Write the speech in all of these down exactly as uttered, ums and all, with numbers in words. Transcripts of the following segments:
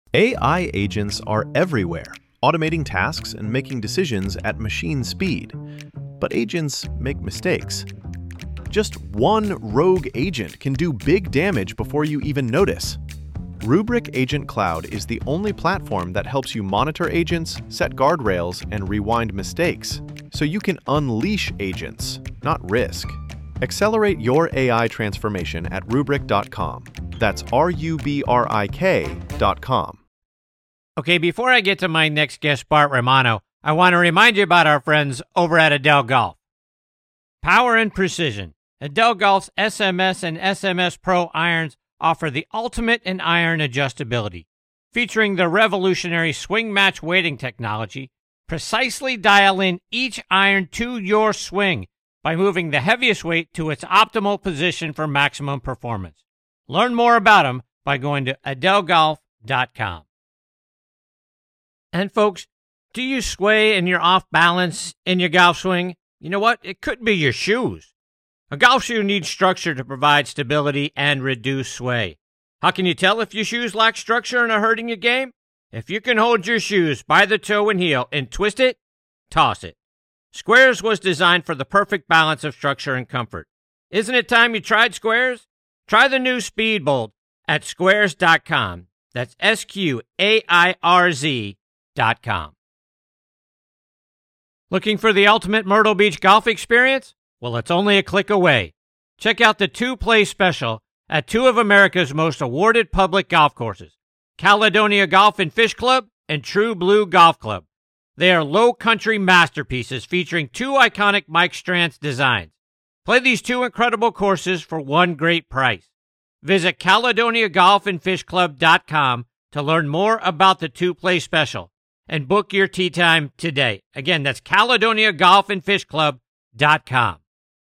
A I agents are everywhere, automating tasks and making decisions at machine speed. But agents make mistakes. Just one rogue agent can do big damage before you even notice. Rubrik Agent Cloud is the only platform that helps you monitor agents, set guardrails, and rewind mistakes, so you can unleash agents, not risk. Accelerate your A I transformation at rubrik dot com. That's R U B R I K dot com. Okay, before I get to my next guest, Bart Romano, I want to remind you about our friends over at Edel Golf. Power and precision. Edel Golf's S M S and S M S Pro irons offer the ultimate in iron adjustability. Featuring the revolutionary swing match weighting technology, precisely dial in each iron to your swing by moving the heaviest weight to its optimal position for maximum performance. Learn more about them by going to edel golf dot com. And folks, do you sway and you're off balance in your golf swing? You know what? It could be your shoes. A golf shoe needs structure to provide stability and reduce sway. How can you tell if your shoes lack structure and are hurting your game? If you can hold your shoes by the toe and heel and twist it, toss it. Squares was designed for the perfect balance of structure and comfort. Isn't it time you tried Squares? Try the new Speedbolt at squares dot com. That's S Q A I R Z dot com. Looking for the ultimate Myrtle Beach golf experience? Well, it's only a click away. Check out the two-play special at two of America's most awarded public golf courses, Caledonia Golf and Fish Club and True Blue Golf Club. They are low country masterpieces featuring two iconic Mike Strantz designs. Play these two incredible courses for one great price. Visit Caledonia Golf and Fish Club dot com to learn more about the two-play special and book your tee time today. Again, that's Caledonia Golf and Fish Club dot com.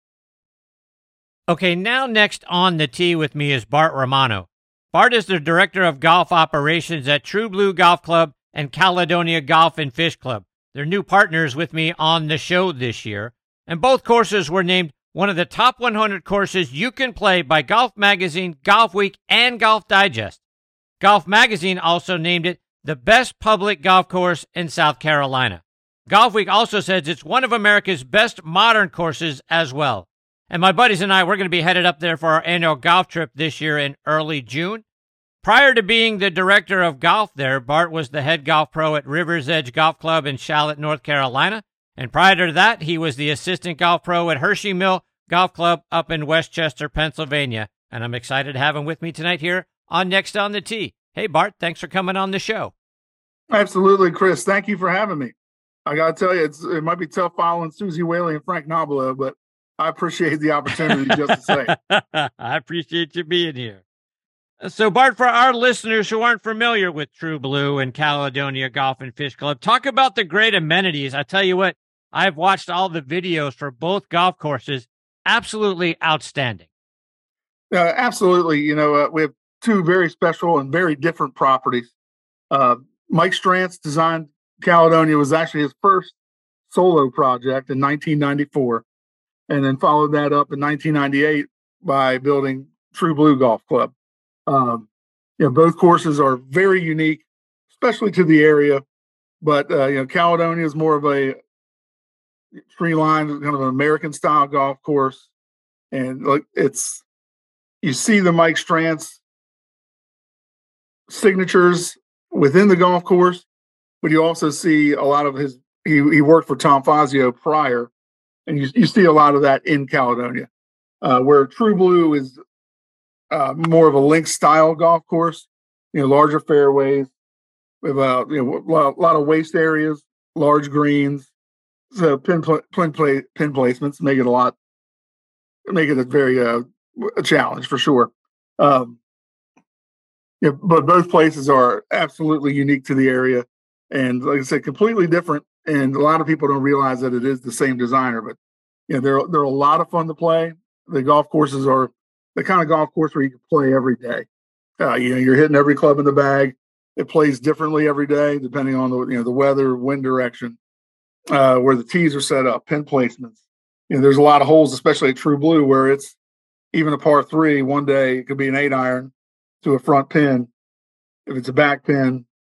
Okay, now next on the tee with me is Bart Romano. Bart is the Director of Golf Operations at True Blue Golf Club and Caledonia Golf and Fish Club. They're new partners with me on the show this year, and both courses were named one of the top one hundred courses you can play by Golf Magazine, Golf Week, and Golf Digest. Golf Magazine also named it the best public golf course in South Carolina. Golf Week also says it's one of America's best modern courses as well. And my buddies and I, we're going to be headed up there for our annual golf trip this year in early June. Prior to being the director of golf there, Bart was the head golf pro at Rivers Edge Golf Club in Charlotte, North Carolina. And prior to that, he was the assistant golf pro at Hershey Mill Golf Club up in Westchester, Pennsylvania. And I'm excited to have him with me tonight here on Next on the Tee. Hey, Bart, thanks for coming on the show. Absolutely, Chris. Thank you for having me. I got to tell you, it's, it might be tough following Susie Whaley and Frank Nobilo, but I appreciate the opportunity just to say. I appreciate you being here. So, Bart, for our listeners who aren't familiar with True Blue and Caledonia Golf and Fish Club, talk about the great amenities. I tell you what, I've watched all the videos for both golf courses. Absolutely outstanding. Uh, absolutely. You know, uh, we have two very special and very different properties. Uh, Mike Strantz designed Caledonia, was actually his first solo project in nineteen ninety-four, and then followed that up in nineteen ninety-eight by building True Blue Golf Club. Um, you know, both courses are very unique, especially to the area. But uh, you know, Caledonia is more of a tree line, kind of an American style golf course, and like it's you see the Mike Strantz signatures within the golf course, but you also see a lot of his. He, he worked for Tom Fazio prior, and you you see a lot of that in Caledonia, uh, where True Blue is uh, more of a link style golf course. You know, larger fairways, with uh, you know a lot, a lot of waste areas, large greens, so pin pl- pin, play, pin placements make it a lot, make it a very uh, a challenge for sure. Um, yeah, but both places are absolutely unique to the area, and like I said, completely different. And a lot of people don't realize that it is the same designer, but you know, they're they're a lot of fun to play. The golf courses are the kind of golf course where you can play every day. Uh, you know, you're hitting every club in the bag. It plays differently every day, depending on the you know the weather, wind direction, uh, where the tees are set up, pin placements. You know, there's a lot of holes, especially at True Blue, where it's even a par three. One day it could be an eight iron to a front pin. If it's a back pin,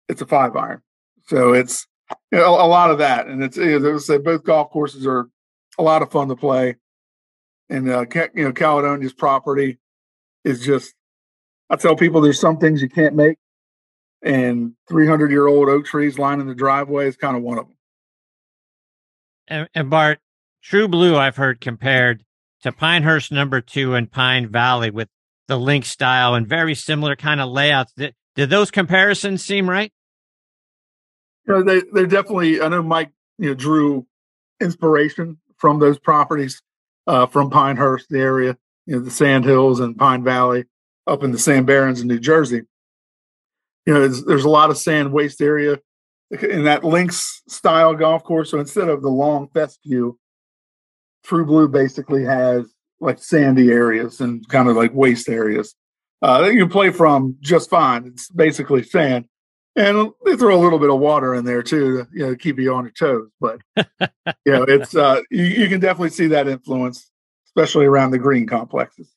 it's a five iron. So it's, you know, a, a lot of that. And it's, you know, say both golf courses are a lot of fun to play. And, uh, you know, Caledonia's property is just, I tell people there's some things you can't make. And three hundred year old oak trees lining the driveway is kind of one of them. And, and Bart, True Blue, I've heard compared to Pinehurst number two and Pine Valley with the link style and very similar kind of layouts. Did, did those comparisons seem right? You know, they, they're definitely, I know Mike, you know, drew inspiration from those properties, uh, from Pinehurst, the area, you know, the Sand Hills and Pine Valley up in the Sand Barrens in New Jersey. You know, there's, there's a lot of sand waste area in that links style golf course. So instead of the long fescue, True Blue basically has like sandy areas and kind of like waste areas uh, that you can play from just fine. It's basically sand, and they throw a little bit of water in there too to, you know, keep you on your toes. But you know, it's uh, you, you can definitely see that influence, especially around the green complexes.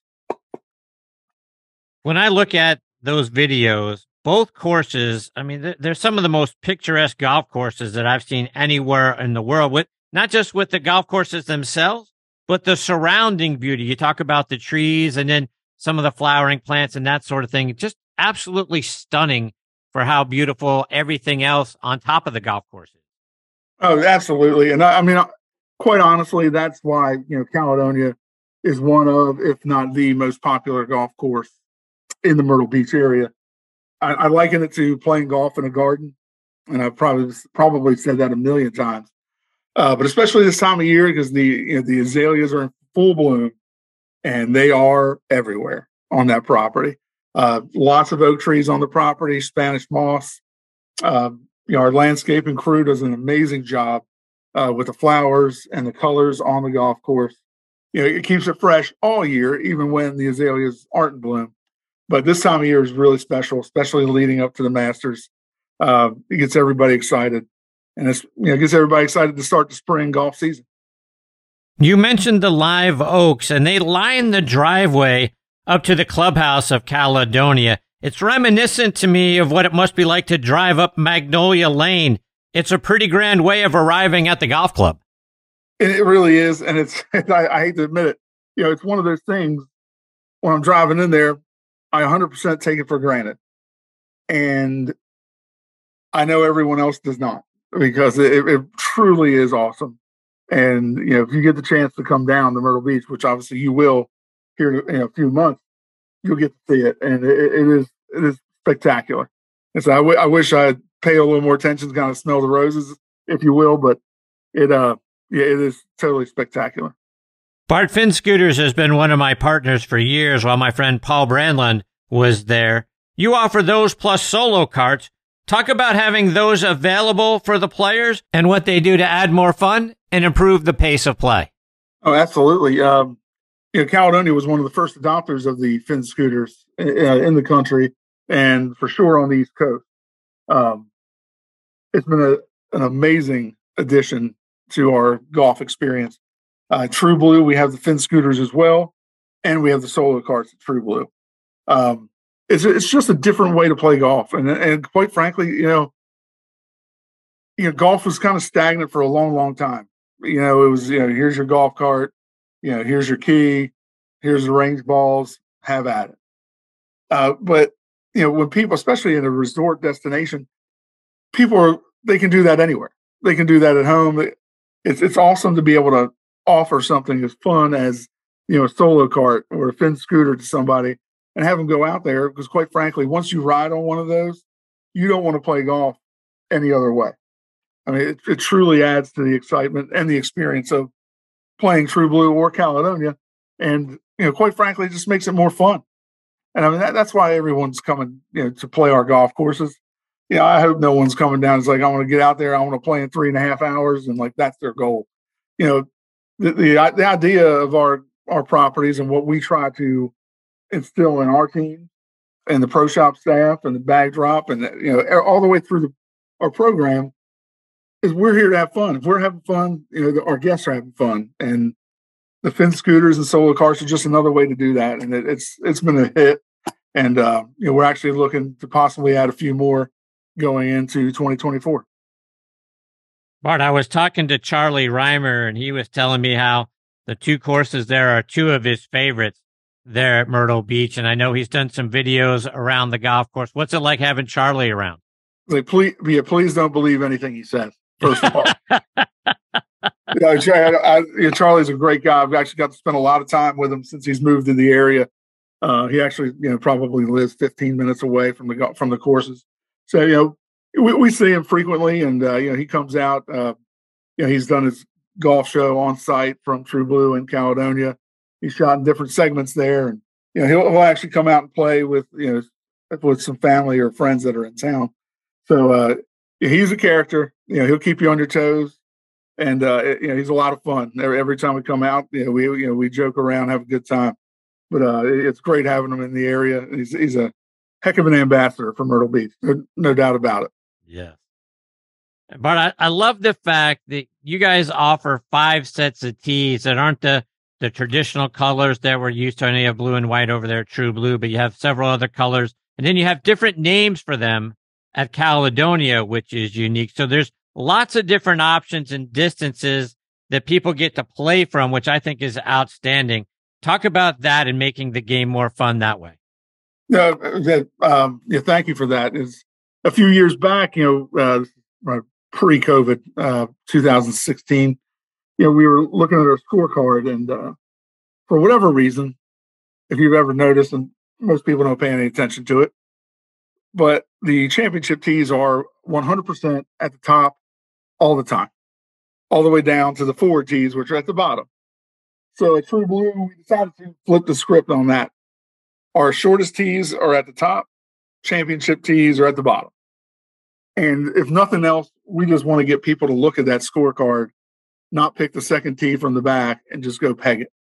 When I look at those videos, both courses, I mean, they're some of the most picturesque golf courses that I've seen anywhere in the world. With not just with the golf courses themselves, but the surrounding beauty. You talk about the trees and then some of the flowering plants and that sort of thing. Just absolutely stunning for how beautiful everything else on top of the golf course is. Oh, absolutely. And I, I mean, quite honestly, that's why, you know, Caledonia is one of, if not the most popular golf course in the Myrtle Beach area. I, I liken it to playing golf in a garden. And I've probably, probably said that a million times. Uh, but especially this time of year, because the you know, the azaleas are in full bloom, and they are everywhere on that property. Uh, lots of oak trees on the property, Spanish moss. Uh, you know, our landscaping crew does an amazing job uh, with the flowers and the colors on the golf course. You know, it keeps it fresh all year, even when the azaleas aren't in bloom. But this time of year is really special, especially leading up to the Masters. Uh, it gets everybody excited. And it's, you know, gets everybody excited to start the spring golf season. You mentioned the live oaks, and they line the driveway up to the clubhouse of Caledonia. It's reminiscent to me of what it must be like to drive up Magnolia Lane. It's a pretty grand way of arriving at the golf club. It really is, and it's I, I hate to admit it. You know, it's one of those things when I'm driving in there, I one hundred percent take it for granted, and I know everyone else does not. Because it, it truly is awesome. And, you know, if you get the chance to come down to Myrtle Beach, which obviously you will here in a few months, you'll get to see it. And it, it is it is spectacular. And so I, w- I wish I'd pay a little more attention to kind of smell the roses, if you will. But it, uh, yeah, it is totally spectacular. Bart, Finn Scooters has been one of my partners for years while my friend Paul Brandlund was there. You offer those plus solo carts. Talk about having those available for the players and what they do to add more fun and improve the pace of play. Oh, absolutely. Um, you know, Caledonia was one of the first adopters of the Finn Scooters uh, in the country, and for sure on the East Coast. Um, it's been a, an amazing addition to our golf experience. Uh, True Blue, we have the Finn Scooters as well, and we have the solo carts at True Blue. Um, It's it's just a different way to play golf, and and quite frankly, you know, you know, golf was kind of stagnant for a long, long time. You know, it was, you know, here's your golf cart, you know, here's your key, here's the range balls, have at it. Uh, but you know, when people, especially in a resort destination, people are they can do that anywhere. They can do that at home. It's it's awesome to be able to offer something as fun as, you know, a solo cart or a Finn scooter to somebody, and have them go out there, because quite frankly, once you ride on one of those, you don't want to play golf any other way. I mean, it, it truly adds to the excitement and the experience of playing True Blue or Caledonia. And, you know, quite frankly, it just makes it more fun. And I mean, that, that's why everyone's coming, you know, to play our golf courses. You know, I hope no one's coming down. It's like, I want to get out there. I want to play in three and a half hours. And like, that's their goal. You know, the, the, the idea of our, our properties and what we try to instill in our team and the pro shop staff and the bag drop and, you know, all the way through the, our program is we're here to have fun. If we're having fun, you know, the, our guests are having fun, and the Finn scooters and solo cars are just another way to do that. And it, it's, it's been a hit, and, uh, you know, we're actually looking to possibly add a few more going into twenty twenty-four. Bart, I was talking to Charlie Reimer, and he was telling me how the two courses there are two of his favorites there at Myrtle Beach. And I know he's done some videos around the golf course. What's it like having Charlie around? Like, please, yeah, please don't believe anything he says, first of all. you know, I, I, you know, Charlie's a great guy. I've actually got to spend a lot of time with him since he's moved to the area. Uh, he actually, you know, probably lives fifteen minutes away from the from the courses. So, you know, we, we see him frequently, and uh, you know, he comes out. Uh, you know, he's done his golf show on site from True Blue in Caledonia. He's shot in different segments there, and you know, he'll, he'll actually come out and play with you know with some family or friends that are in town. So uh, yeah, he's a character. You know, he'll keep you on your toes, and uh, you know, he's a lot of fun. Every, every time we come out, you know, we you know we joke around, have a good time. But uh, it's great having him in the area. He's he's a heck of an ambassador for Myrtle Beach, no, no doubt about it. Yeah. But I, I love the fact that you guys offer five sets of tees that aren't the, the traditional colors that we're used to. I know you have blue and white over there, True Blue, but you have several other colors. And then you have different names for them at Caledonia, which is unique. So there's lots of different options and distances that people get to play from, which I think is outstanding. Talk about that and making the game more fun that way. No, that um, yeah, thank you for that. Is a few years back, you know, uh, pre-COVID, uh, two thousand sixteen, you know, we were looking at our scorecard, and uh, for whatever reason, if you've ever noticed, and most people don't pay any attention to it, but the championship tees are one hundred percent at the top all the time, all the way down to the forward tees, which are at the bottom. So at True Blue, we decided to flip the script on that. Our shortest tees are at the top, championship tees are at the bottom. And if nothing else, we just want to get people to look at that scorecard, not pick the second tee from the back, and just go peg it.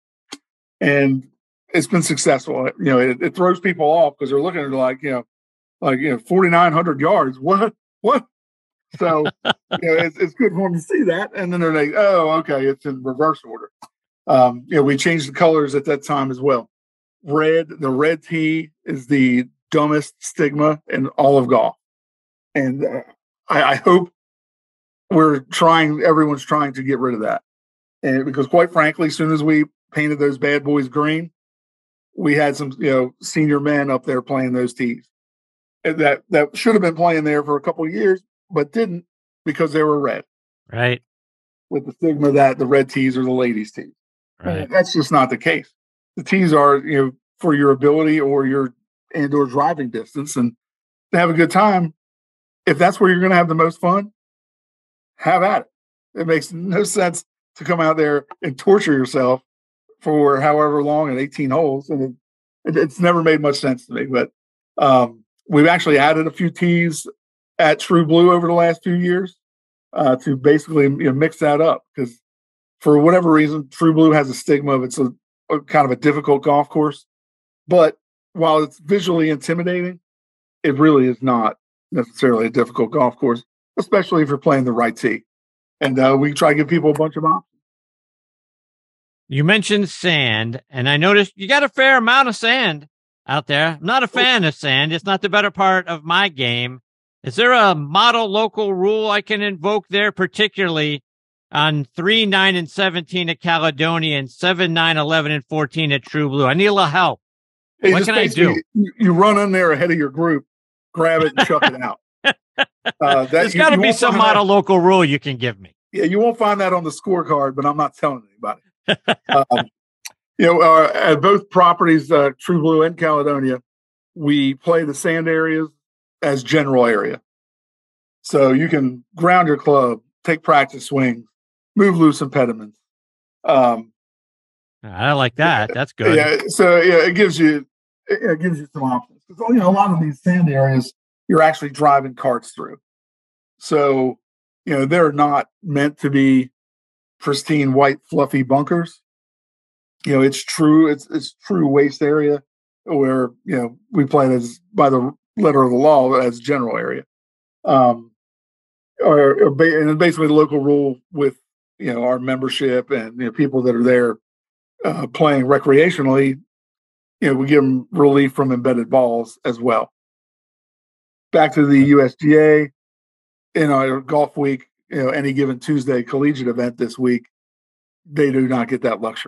And it's been successful. You know, it, it throws people off because they're looking at it like, you know, like, you know, forty-nine hundred yards. What? What? So, you know, it's, it's good for them to see that. And then they're like, oh, okay, it's in reverse order. Um, you know, we changed the colors at that time as well. Red, the red tee is the dumbest stigma in all of golf. And uh, I, I hope we're trying, everyone's trying to get rid of that. And because quite frankly, as soon as we painted those bad boys green, we had some, you know, senior men up there playing those tees. And that, that should have been playing there for a couple of years, but didn't because they were red. Right. With the stigma that the red tees are the ladies' tees. Right. And that's just not the case. The tees are, you know, for your ability or your and or driving distance, and to have a good time. If that's where you're going to have the most fun, have at it. It makes no sense to come out there and torture yourself for however long at eighteen holes. And it, it's never made much sense to me. But um, we've actually added a few tees at True Blue over the last few years uh, to basically you know, mix that up. Because for whatever reason, True Blue has a stigma of it's a, a kind of a difficult golf course. But while it's visually intimidating, it really is not necessarily a difficult golf course, especially if you're playing the right tee. And uh, we try to give people a bunch of options. You mentioned sand, and I noticed you got a fair amount of sand out there. I'm not a fan of sand. It's not the better part of my game. Is there a model local rule I can invoke there, particularly on three, nine, and seventeen at Caledonia and seven, nine, eleven, and fourteen at True Blue? I need a little help. Hey, what can I do? You, you run in there ahead of your group, grab it, and chuck it out. Uh, that, There's got to be some model local rule you can give me. Yeah, you won't find that on the scorecard, but I'm not telling anybody. um, you know, uh, at both properties, uh, True Blue and Caledonia, we play the sand areas as general area. So you can ground your club, take practice swings, move loose impediments. Um, I like that. That's good. Yeah. So yeah, it gives you it, it gives you some options. Because you know, a lot of these sand areas you're actually driving carts through. So you know they're not meant to be pristine white fluffy bunkers. You know, it's true. It's it's true waste area where you know we play it as by the letter of the law as general area. Um, or, or ba- and basically the local rule with you know our membership and you know, people that are there uh, playing recreationally, you know, we give them relief from embedded balls as well. back to the U S G A, you know, golf week, you know, any given Tuesday collegiate event this week, they do not get that luxury.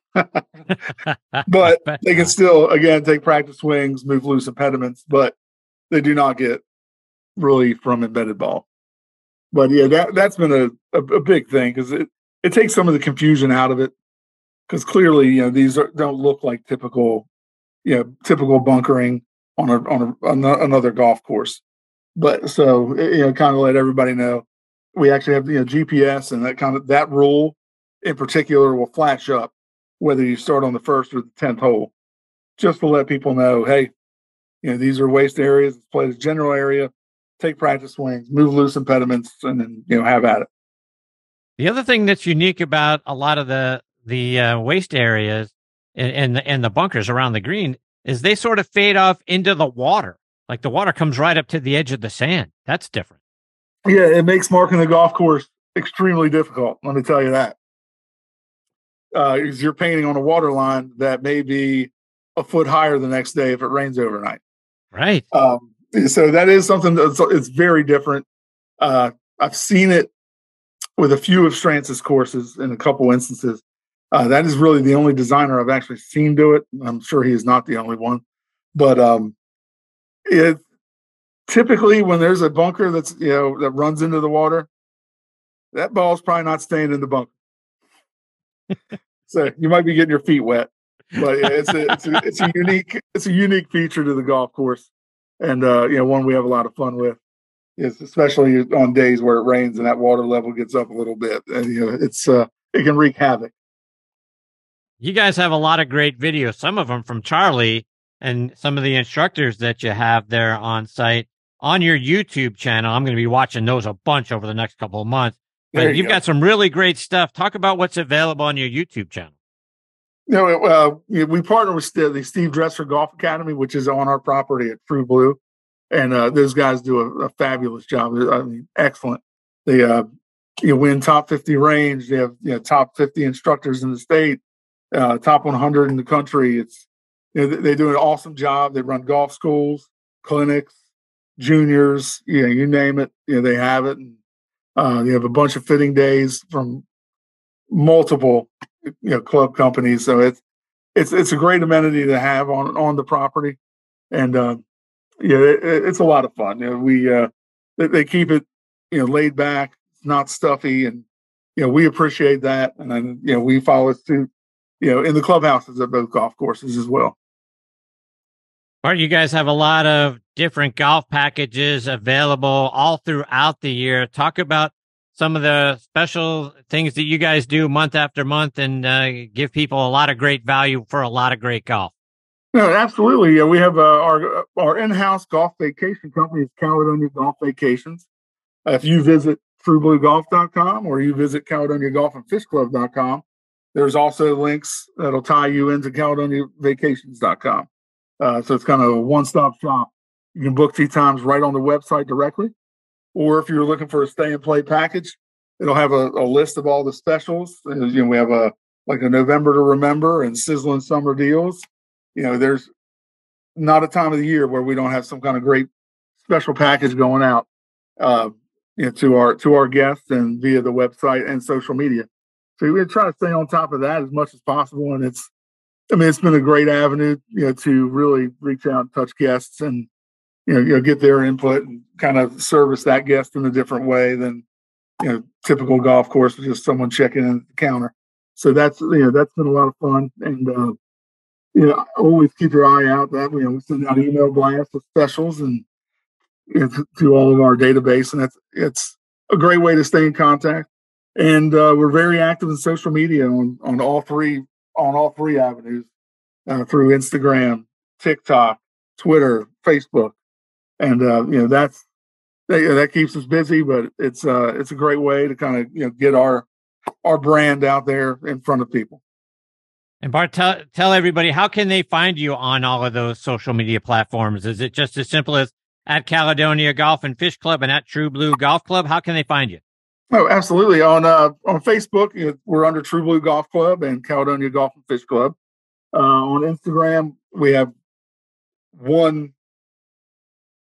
But they can still, again, take practice swings, move loose impediments, but they do not get relief from embedded ball. But yeah, that, that's been a, a, a big thing because it, it takes some of the confusion out of it. Because clearly, you know, these are, don't look like typical, you know, typical bunkering on a on, a, on a, another golf course. But so, you know, kind of let everybody know we actually have, you know, G P S, and that kind of that rule in particular will flash up whether you start on the first or the tenth hole, just to let people know, hey, you know, these are waste areas. Let's play the general area, take practice swings, move loose impediments, and then, you know, have at it. The other thing that's unique about a lot of the the uh, waste areas and and the, and the bunkers around the green is they sort of fade off into the water. Like the water comes right up to the edge of the sand. That's different. Yeah, it makes marking the golf course extremely difficult. Let me tell you that. Uh, is you're painting on a water line that may be a foot higher the next day if it rains overnight. Right. Um, so that is something that's it's very different. Uh, I've seen it with a few of Strantz's courses in a couple instances. Uh, that is really the only designer I've actually seen do it. I'm sure he is not the only one, but um, it typically when there's a bunker that's, you know, that runs into the water, that ball's probably not staying in the bunker. So you might be getting your feet wet, but yeah, it's a it's a it's a unique it's a unique feature to the golf course, and uh, you know, one we have a lot of fun with. Is especially on days where it rains and that water level gets up a little bit, and you know, it's uh, it can wreak havoc. You guys have a lot of great videos, some of them from Charlie and some of the instructors that you have there on site on your YouTube channel. I'm going to be watching those a bunch over the next couple of months. But you you've go. got some really great stuff. Talk about what's available on your YouTube channel. You know, uh, we partner with the Steve Dresser Golf Academy, which is on our property at True Blue. And uh, those guys do a, a fabulous job. I mean, excellent. They uh, you win top fifty range. They have, you know, top fifty instructors in the state, uh, top one hundred in the country. It's, you know, they do an awesome job. They run golf schools, clinics, juniors. You know, you name it. You know, they have it. And uh, they have a bunch of fitting days from multiple, you know, club companies. So it's it's it's a great amenity to have on on the property, and. Uh, Yeah, it, it's a lot of fun. You know, we uh, they, they keep it, you know, laid back, not stuffy, and you know, we appreciate that. And then, you know, we follow suit, you know, in the clubhouses at both golf courses as well. Bart, you guys have a lot of different golf packages available all throughout the year. Talk about some of the special things that you guys do month after month, and uh, give people a lot of great value for a lot of great golf. No, absolutely. Yeah, we have uh, our our in-house golf vacation company is Caledonia Golf Vacations. Uh, if you visit true blue golf dot com or you visit Caledonia Golf and Fish Club dot com, there's also links that'll tie you into Caledonia Vacations dot com. Uh, so it's kind of a one-stop shop. You can book tee times right on the website directly, or if you're looking for a stay-and-play package, it'll have a, a list of all the specials. And, you know, we have a like a November to Remember and Sizzling Summer Deals. You know, there's not a time of the year where we don't have some kind of great special package going out, uh, you know, to our to our guests and via the website and social media. So we try to stay on top of that as much as possible. And it's, I mean, it's been a great avenue, you know, to really reach out and touch guests and, you know, you know, get their input and kind of service that guest in a different way than, you know, typical golf course with just someone checking in at the counter. So that's, you know, that's been a lot of fun. And, uh, you know, always keep your eye out. That, you know, we send out email blasts with specials and, you know, to, to all of our database, and that's it's a great way to stay in contact. And uh, we're very active in social media on, on all three on all three avenues uh, through Instagram, TikTok, Twitter, Facebook, and uh, you know that's that, that keeps us busy. But it's uh, it's a great way to kind of, you know, get our our brand out there in front of people. And Bart, tell, tell everybody, how can they find you on all of those social media platforms? Is it just as simple as at Caledonia Golf and Fish Club and at True Blue Golf Club? How can they find you? Oh, absolutely. On uh, on Facebook, you know, we're under True Blue Golf Club and Caledonia Golf and Fish Club. Uh, on Instagram, we have one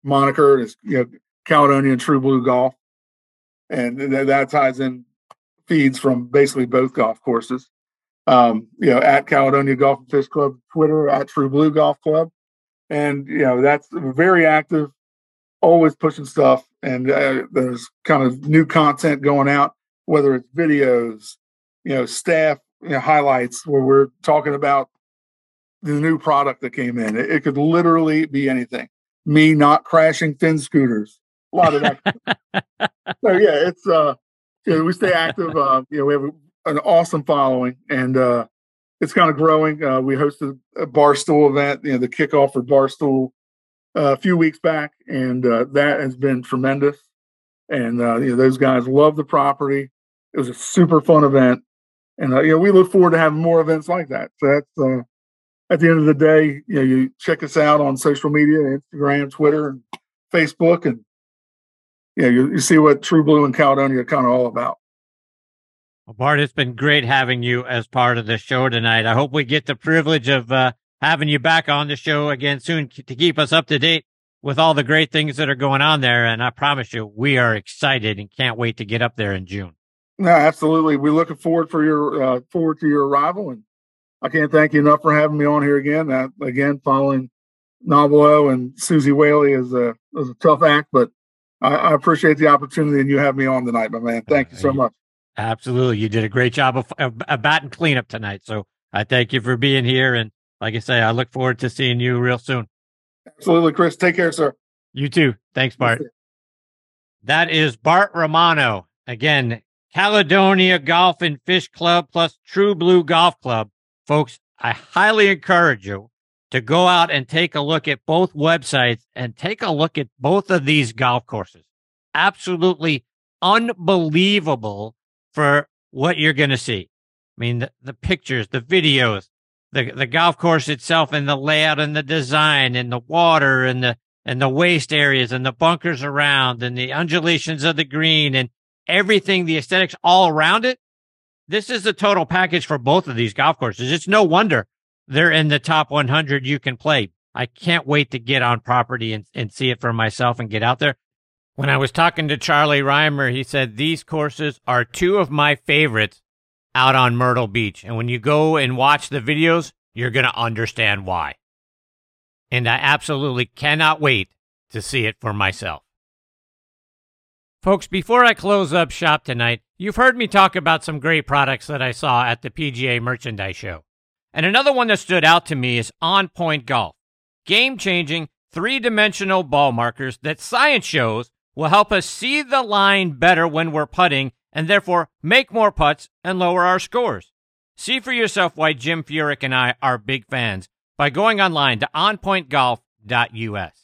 moniker is, you know, Caledonia and True Blue Golf. And th- that ties in feeds from basically both golf courses. Um, you know, at Caledonia Golf and Fish Club, Twitter, at True Blue Golf Club. And, you know, that's very active, always pushing stuff. And uh, there's kind of new content going out, whether it's videos, you know, staff, you know, highlights where we're talking about the new product that came in. It, it could literally be anything. Me not crashing fin scooters. A lot of that. So yeah, it's uh, you know, we stay active. Uh, you know, we have an awesome following, and uh, it's kind of growing. Uh, we hosted a Barstool event, you know, the kickoff for Barstool uh, a few weeks back, and uh, that has been tremendous. And uh, you know, those guys love the property. It was a super fun event, and uh, you know, we look forward to having more events like that. So that's uh, at the end of the day, you know, you check us out on social media, Instagram, Twitter, and Facebook, and yeah, you, you see what True Blue and Caledonia are kind of all about. Well, Bart, it's been great having you as part of the show tonight. I hope we get the privilege of uh, having you back on the show again soon to keep us up to date with all the great things that are going on there. And I promise you, we are excited and can't wait to get up there in June. No, absolutely. We're looking forward for your uh, forward to your arrival, and I can't thank you enough for having me on here again. Uh, again, following Nobilo and Susie Whaley is a is a tough act, but I, I appreciate the opportunity, and you have me on tonight, my man. Thank you so much. Absolutely. You did a great job of, of, of batting cleanup tonight. So I thank you for being here. And like I say, I look forward to seeing you real soon. Absolutely, Chris. Take care, sir. You too. Thanks, Bart. That is Bart Romano. Again, Caledonia Golf and Fish Club plus True Blue Golf Club. Folks, I highly encourage you to go out and take a look at both websites and take a look at both of these golf courses. Absolutely unbelievable for what you're going to see. I mean, the, the pictures, the videos, the the golf course itself, and the layout and the design and the water and the and the waste areas and the bunkers around and the undulations of the green and everything, the aesthetics all around it. This is the total package for both of these golf courses. It's no wonder they're in the top one hundred you can play. I can't wait to get on property and, and see it for myself and get out there. When I was talking to Charlie Reimer, he said these courses are two of my favorites out on Myrtle Beach. And when you go and watch the videos, you're going to understand why. And I absolutely cannot wait to see it for myself. Folks, before I close up shop tonight, you've heard me talk about some great products that I saw at the P G A Merchandise Show. And another one that stood out to me is On Point Golf. Game-changing, three-dimensional ball markers that science shows will help us see the line better when we're putting and therefore make more putts and lower our scores. See for yourself why Jim Furyk and I are big fans by going online to on point golf dot u s.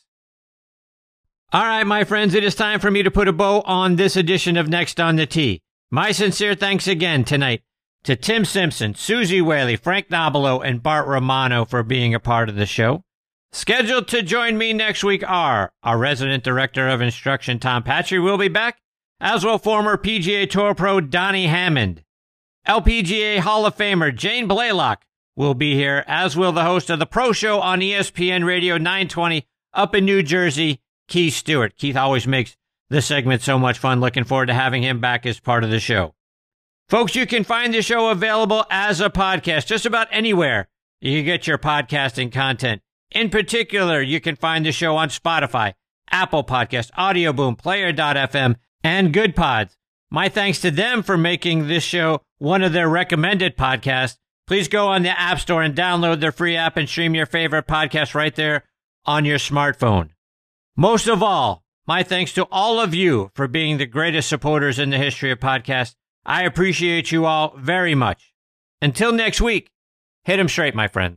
All right, my friends, it is time for me to put a bow on this edition of Next on the Tee. My sincere thanks again tonight to Tim Simpson, Susie Whaley, Frank Nobilo, and Bart Romano for being a part of the show. Scheduled to join me next week are our resident director of instruction, Tom Patry, will be back, as will former P G A Tour pro Donnie Hammond. L P G A Hall of Famer Jane Blaylock will be here, as will the host of the Pro Show on E S P N Radio nine twenty up in New Jersey, Keith Stewart. Keith always makes this segment so much fun. Looking forward to having him back as part of the show. Folks, you can find the show available as a podcast just about anywhere you can get your podcasting content. In particular, you can find the show on Spotify, Apple Podcasts, Audio Boom, Player dot f m, and Good Pods. My thanks to them for making this show one of their recommended podcasts. Please go on the App Store and download their free app and stream your favorite podcast right there on your smartphone. Most of all, my thanks to all of you for being the greatest supporters in the history of podcasts. I appreciate you all very much. Until next week, hit 'em straight, my friends.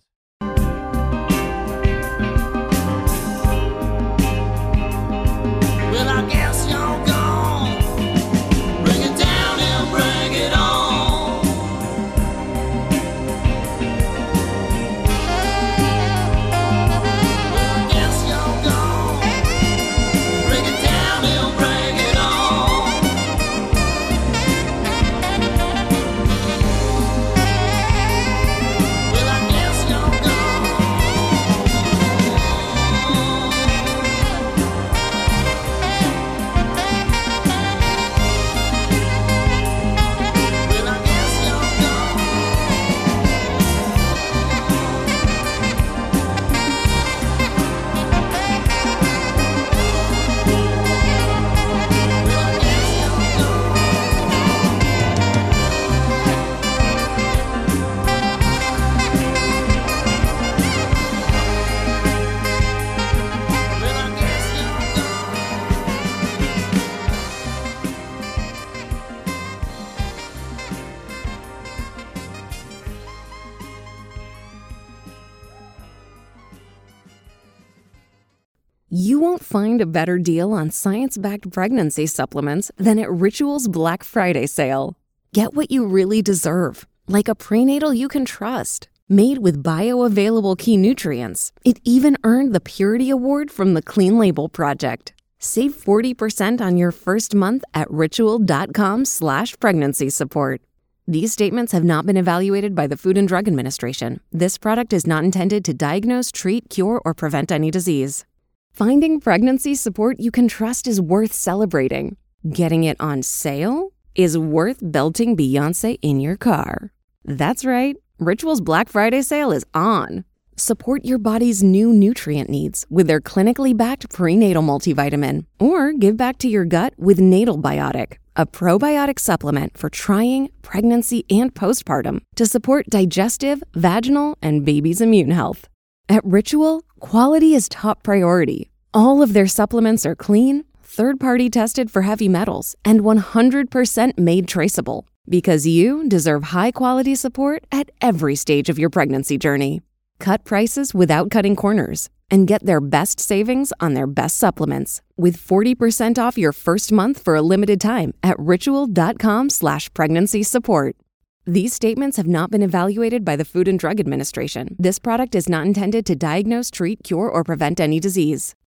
Well, I guess you're gone. Bring it down and bring it on. Well, I guess you're gone. Bring it down and bring it on. Well, I guess you're You won't find a better deal on science-backed pregnancy supplements than at Ritual's Black Friday sale. Get what you really deserve, like a prenatal you can trust. Made with bioavailable key nutrients, it even earned the Purity Award from the Clean Label Project. Save forty percent on your first month at ritual.com slash pregnancy support. These statements have not been evaluated by the Food and Drug Administration. This product is not intended to diagnose, treat, cure, or prevent any disease. Finding pregnancy support you can trust is worth celebrating. Getting it on sale is worth belting Beyonce in your car. That's right. Ritual's Black Friday sale is on. Support your body's new nutrient needs with their clinically backed prenatal multivitamin. Or give back to your gut with Natal Biotic, a probiotic supplement for trying, pregnancy, and postpartum to support digestive, vaginal, and baby's immune health. At Ritual, quality is top priority. All of their supplements are clean, third-party tested for heavy metals, and one hundred percent made traceable. Because you deserve high-quality support at every stage of your pregnancy journey. Cut prices without cutting corners and get their best savings on their best supplements with forty percent off your first month for a limited time at ritual.com slash pregnancy support. These statements have not been evaluated by the Food and Drug Administration. This product is not intended to diagnose, treat, cure, or prevent any disease.